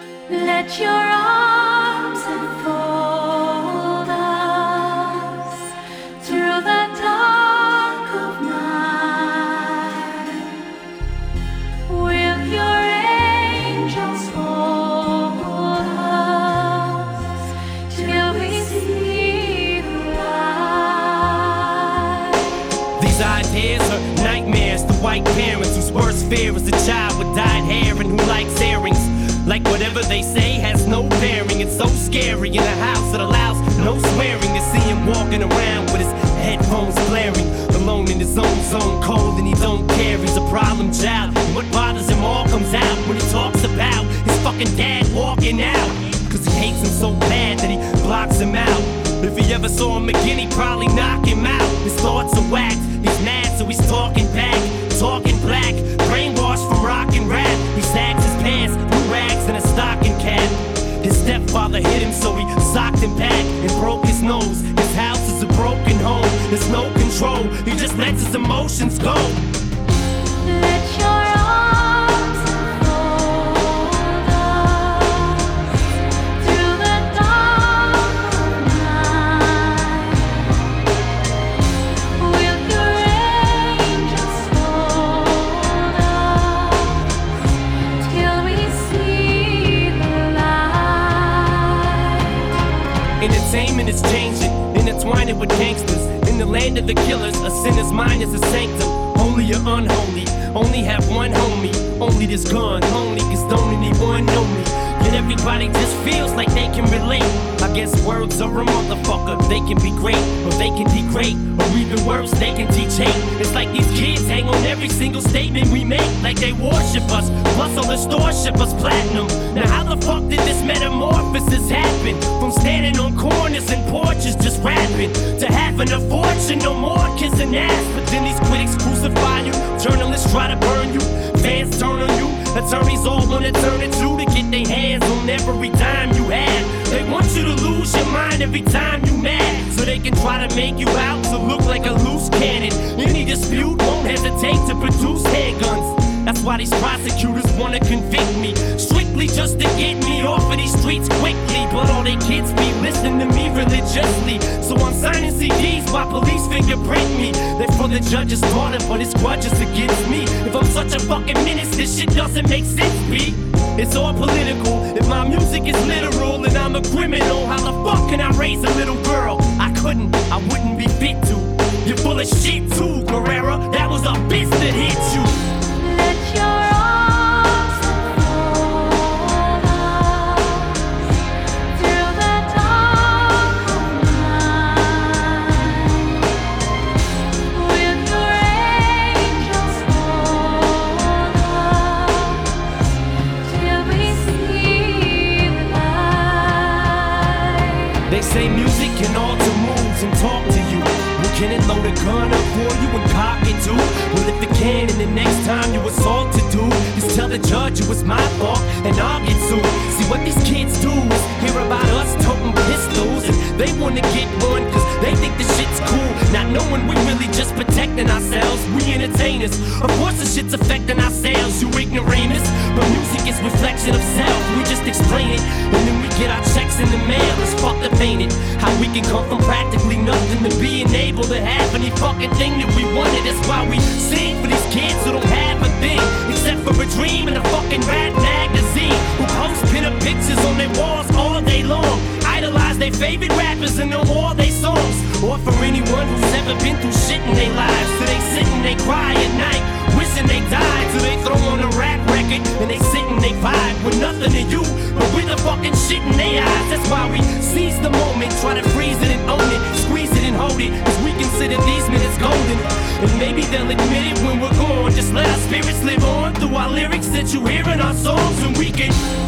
Let your arms enfold us through the dark of night. Will your angels hold us till we see the light? These ideas are nightmares to white parents whose worst fear is a child with dyed hair and who likes earrings. Like whatever they say has no bearing. It's so scary in a house that allows no swearing. To see him walking around with his headphones blaring, alone in his own zone, cold and he don't care. He's a problem child, and what bothers him all comes out when he talks about his fucking dad walking out. Cause he hates him so bad that he blocks him out. If he ever saw him again, he'd probably knock him out. His thoughts are whacked, he's mad so he's talking back, talking black, brainwashed from rock and rap. He sags his pants, blue rags and a stocking cap. His stepfather hit him so he socked him back and broke his nose. His house is a broken home, there's no control, he just lets his emotions go. Let your arms enfold us through the dark of night. Will your angels hold us till we see the light? Entertainment is changing, intertwining with gangsters. In the land of the killers, a sinner's mind is a sanctum. Holy or unholy, only have one homie. Only this gun, lonely, cause don't anyone know me. Yet everybody just feels like they can relate. I guess words are a motherfucker. They can be great, or they can degrade, or even worse, they can teach hate. It's like these kids hang on every single statement we make, like they worship us. Plus all the stores ship us platinum. Now how the fuck did this metamorphosis happen? From standing on corners and porches just rapping, to having a fortune, no more kissing ass. But then these critics crucify you, journalists try to burn you, fans turn on you, attorneys all wanna turn it to get their hands on every dime you have. They want you to lose your mind every time you mad, so they can try to make you out to look like a loose cannon. Any dispute won't hesitate to produce handguns. That's why these prosecutors wanna convict me, strictly just to get me off of these streets quickly. But all they kids be listening to me religiously, so I'm signing CDs while police fingerprint me. They're for the judge's daughter, but it's grudges against me. If I'm such a fucking menace, this shit doesn't make sense, B. It's all political. If my music is literal and I'm a criminal, how the fuck can I raise a little girl? I couldn't, I wouldn't be fit to. You're full of shit too, Guerrera. That was a bitch that hit you. Let your arms enfold us through the dark of night. Will your angels hold us till we see the light? They say music can alter moods and talk to you. Well, can it load a gun up for you and cock it too? Well, if it can, and the next time you assault to do is tell the judge it was my fault and I'll get sued. See, what these kids do is hear about us toting pistols, and they wanna get one cause they think the shit's cool, not knowing we're really just protecting ourselves. We entertainers, of course the shit's affecting our sales, you ignoramus. But music is reflection of self, we just explain it, and then we get our checks in the mail. It's fucked up, ain't it? How we can come from practically nothing to being able to have any fucking thing that we wanted. That's why we sing for these kids who don't have a thing except for a dream and a fucking rap magazine, who post pin-up pictures on their walls all day long, idolize their favorite rappers and know all their songs. Or for anyone who's ever been through shit in their lives, so they sit and they cry at night, wishing they died. So they throw on a rap record and they sit and they vibe with nothing to you but with the fucking shit in their eyes. That's why we seize the moment, try to freeze it and own it, squeeze it and hold it, cause we consider these minutes golden. And maybe they'll admit it when we're gone. Just let our spirits live on through our lyrics that you hear in our songs, and we can